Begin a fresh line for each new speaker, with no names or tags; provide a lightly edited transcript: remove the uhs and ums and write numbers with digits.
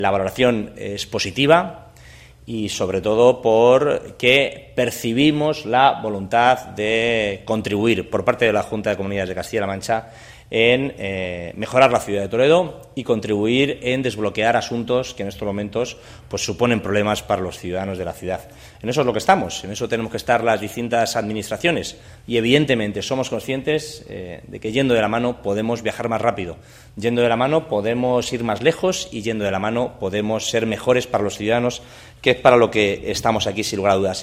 La valoración es positiva y, sobre todo, porque percibimos la voluntad de contribuir por parte de la Junta de Comunidades de Castilla-La Mancha en mejorar la ciudad de Toledo y contribuir en desbloquear asuntos que en estos momentos pues suponen problemas para los ciudadanos de la ciudad. En eso es lo que estamos, en eso tenemos que estar las distintas administraciones y, evidentemente, somos conscientes de que yendo de la mano podemos viajar más rápido, yendo de la mano podemos ir más lejos y yendo de la mano podemos ser mejores para los ciudadanos, que es para lo que estamos aquí, sin lugar a dudas.